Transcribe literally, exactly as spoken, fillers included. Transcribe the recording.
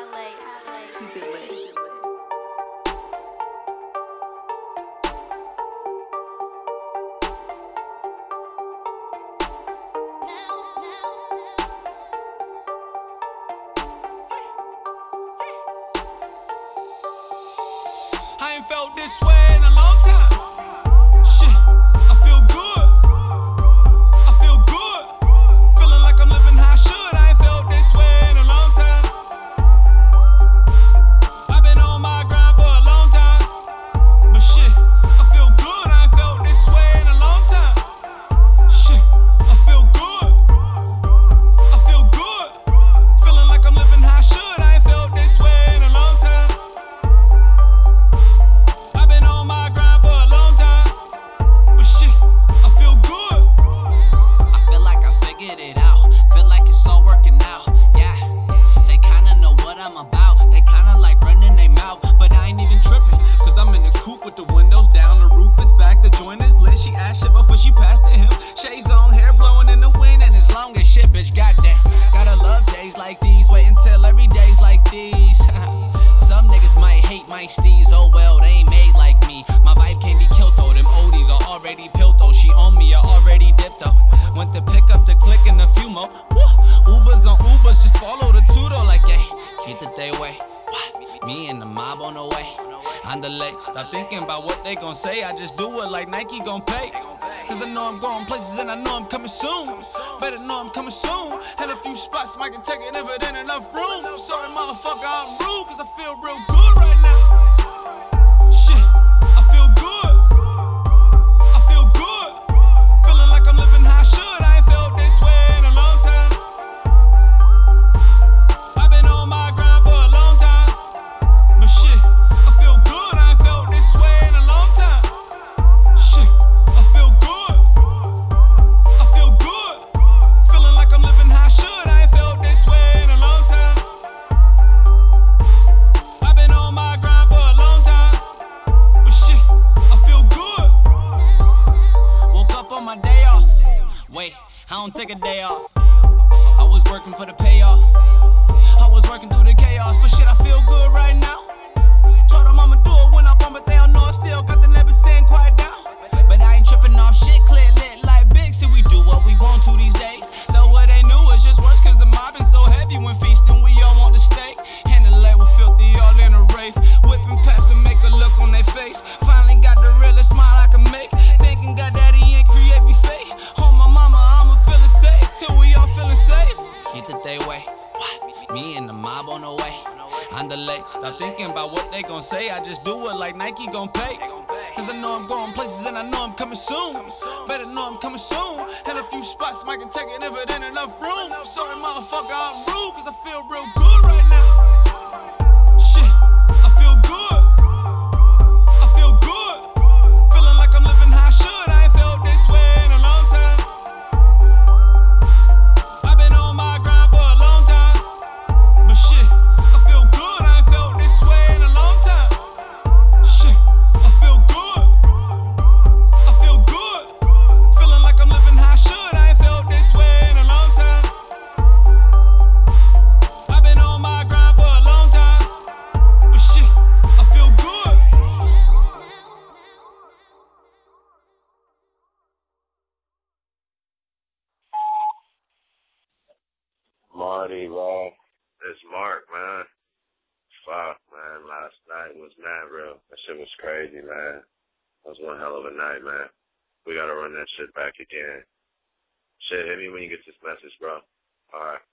Keep it lit. I ain't felt this way in a long time. Shit, I feel good. I feel good. Feeling like I'm living how I should. I ain't felt this way in a long time. I've been on my grind for a long time. But shit, I feel good. I ain't felt this way in a long time. Shit, I feel good. I feel good. Feeling like I'm living how I should. I ain't felt this way in a long time. I've been on my grind for a long time, but shit, I feel good. I feel like I figured it out, feel like it's all working out, yeah. They kinda know what I'm about, they kinda like running their mouth, but I ain't even tripping, cause I'm in the coupe with the windows down, the roof is back, the joint is lit, she asked shit before she passed to him, shades on, hair blowing in the wind, and it's long as shit, bitch, goddamn. Gotta love days like these, wait until every day's like these. Some niggas might hate my steez, oh well, they ain't made like me. My vibe can't be killed though, them oldies are already pilled though. She on me, I already dipped though. Went to pick up the click and a few more. Woo. Ubers on Ubers, just follow the tutor like, hey, keep it they way. What? Me and the mob on the way. On the lake, stop thinking about what they gon' say. I just do it like Nike gon' pay. Cause I know I'm going places and I know I'm coming soon. Better know I'm coming soon. And a few spots might can take it if it ain't enough room. Sorry motherfucker, I'm rude cause I feel real good right now. Shit, I feel good. I feel good. Feeling like I'm living how I should. I ain't felt this way in a long time. I've been on my grind for a long time. But shit, I feel good. I ain't felt this way in a long time. Shit, I feel good. I feel good. Feeling like I'm living how I should. I ain't felt this way in a long time. I've been on my grind for a long time. But shit, I feel good. Woke up on my day off. Wait, I don't take a day off. I was working for the payoff. I was working through the chaos, but shit, I feel good right now. Told them I'ma do it when I bump, but they don't know I still got the never saying quiet down. But I ain't tripping off shit, clear lit like big. See, we do what we want to these days. Though what they knew is just worse, cause the mob been so heavy when feasting, we all want the steak. And the leg was filthy, all in a rave. Whipping past and make a look on their face. Finally got the realest smile I can make. Thinking God daddy ain't create me fake. On my mama, I'ma feel it safe. Till we all feeling safe. Keep it they way. What? Me and the mob on the way. On the lake, stop thinking about what they gon' say. I just do it like Nike gon' pay. Cause I know I'm going places and I know I'm coming soon. Better know I'm coming soon. And a few spots might can take it if it ain't enough room. Sorry motherfucker, I'm rude cause I feel real good right now. Shit, I feel good. I feel good. Feeling like I'm living how I should. I ain't felt this way in a long time. I've been on my grind for a long time. But shit, I feel good. I ain't felt this way in a long time. Shit, I feel good. I feel good. Feeling like I'm living how I should. I ain't felt this way in a long time. I've been on my grind for a long time. But shit, I feel good. Marty, bro. It's Mark, man. Fuck, man. Last night was mad real. That shit was crazy, man. That was one hell of a night, man. We gotta run that shit back again. Shit, hit me when you get this message, bro. Alright.